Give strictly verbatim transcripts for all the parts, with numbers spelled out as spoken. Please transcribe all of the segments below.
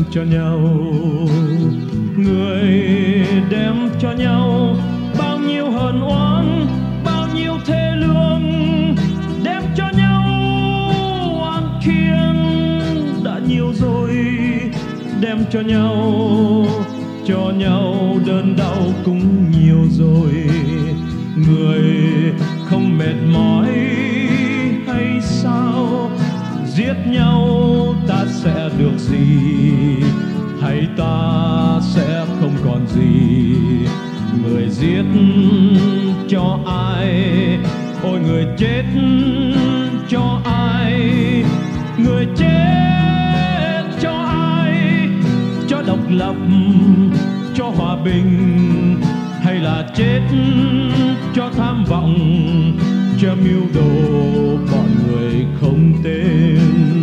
cho nhau, người đem cho nhau bao nhiêu hờn oán, bao nhiêu thê lương, đem cho nhau oan khiên đã nhiều rồi, đem cho nhau, cho nhau đơn đau cũng nhiều rồi. Người không mệt mỏi hay sao? Giết nhau ta sẽ được gì, hay ta sẽ không còn gì? Người giết cho ai? Ôi người chết cho ai? Người chết cho ai? Cho độc lập, cho hòa bình, hay là chết cho tham vọng, cho mưu đồ bọn người không tên?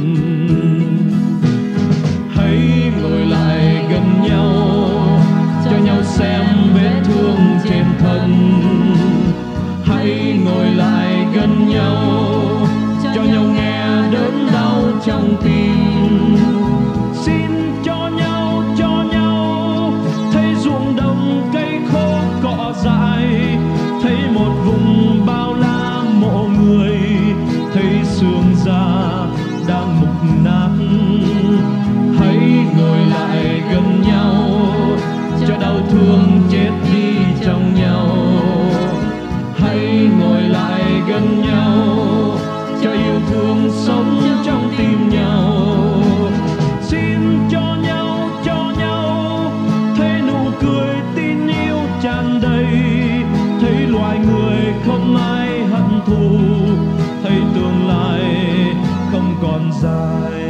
Hãy ngồi lại gần nhau, cho nhau xem vết thương trên thân. Hãy ngồi lại gần nhau, cho nhau nghe đớn đau trong tim. Xin cho nhau, cho nhau thấy ruộng đồng cây khô cỏ dại, thấy một vùng bao la mộ người, thấy xương da đang mục nát. Hãy ngồi lại gần nhau, cho đau thương chết đi trong nhau. Hãy ngồi lại gần nhau, cho yêu thương sống trong tim nhau. Xin cho nhau, cho nhau thấy nụ cười tin yêu tràn đầy, thấy loài người không ai hận thù, thấy tương lai không còn dài.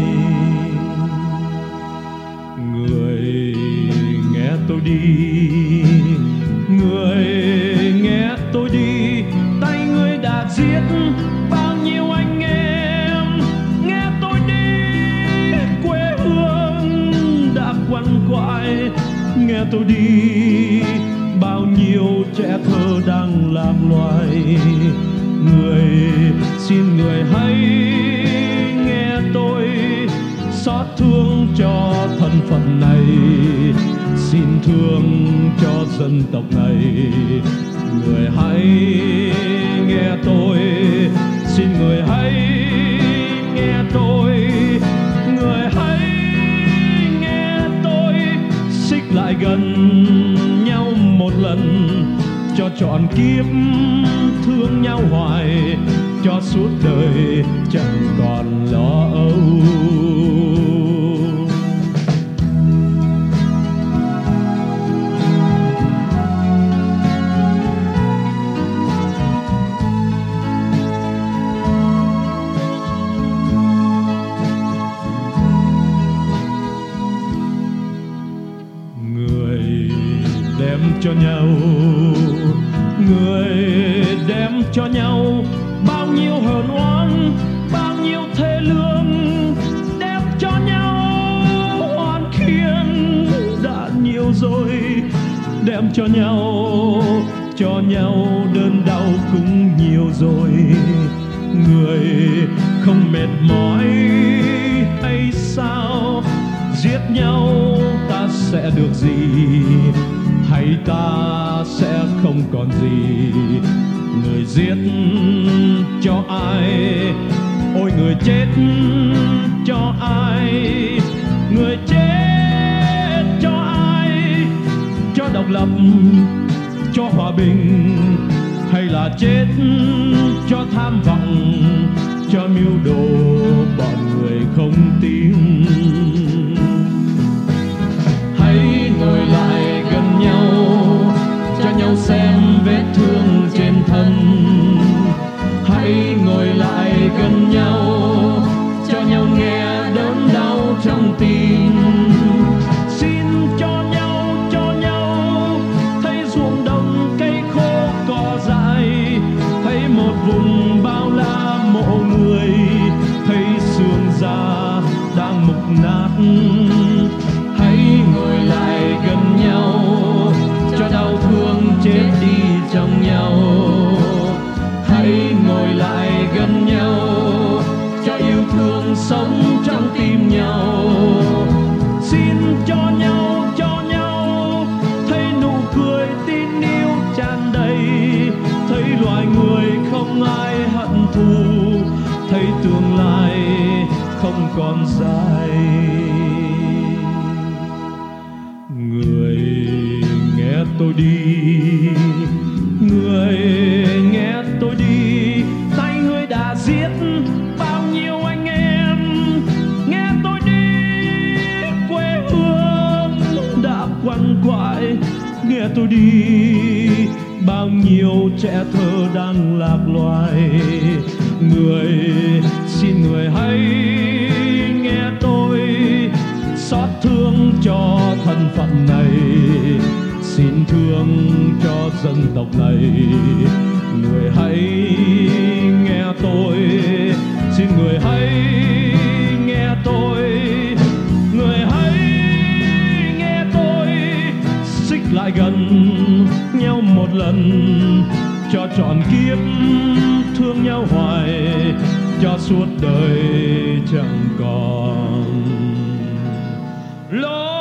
Người nghe tôi đi, người nghe tôi đi, tay người đã giết bao nhiêu anh em. Nghe tôi đi, quê hương đã quằn quại. Nghe tôi đi, bao nhiêu trẻ thơ đang lạc loài. Người, xin người hãy nghe tôi, xót thương cho thân phận này, xin thương cho dân tộc này. Người hãy nghe tôi, xin người hãy nghe tôi, người hãy nghe tôi. Xích lại gần nhau một lần, cho trọn kiếp thương nhau hoài, cho suốt đời chẳng còn lo âu. Đem cho nhau, người đem cho nhau bao nhiêu hờn oán, bao nhiêu thê lương, đem cho nhau oan khiên đã nhiều rồi, đem cho nhau, cho nhau đơn đau cũng nhiều rồi. Người không mệt mỏi hay sao? Giết nhau ta sẽ được gì, hay ta sẽ không còn gì? Người giết cho ai? Ôi người chết cho ai? Người chết cho ai? Cho độc lập, cho hòa bình, hay là chết cho tham vọng, cho mưu đồ bọn người không tin? Hãy ngồi lại gần nhau, cho nhau xem vết thương trên thân. Hãy ngồi lại gần nhau, cho nhau nghe đớn đau trong tim. Xin cho nhau, cho nhau thấy ruộng đồng cây khô cỏ dại, thấy một vùng bao la mộ người, thấy xương da đang mục nát. Hãy ngồi lại gần nhau, cho đau thương chết đi trong nhau. Hãy ngồi lại gần nhau, cho yêu thương sống trong tim nhau. cho nhau, cho nhau. Thấy nụ cười tin yêu tràn đầy, thấy loài người không ai hận thù, thấy tương lai không còn dài. Người nghe tôi đi, người nghe tôi đi, tay người đã giết bao nhiêu anh em. Nghe tôi đi, quê hương đã quằn quại. Nghe tôi đi, bao nhiêu trẻ thơ đang lạc loài. Người, xin người hãy nghe tôi, xót thương cho thân phận này, xin thương cho dân tộc này. Người hãy nghe tôi, xin người hãy nghe tôi, người hãy nghe tôi. Xích lại gần nhau một lần, cho trọn kiếp thương nhau hoài, cho suốt đời chẳng còn lối.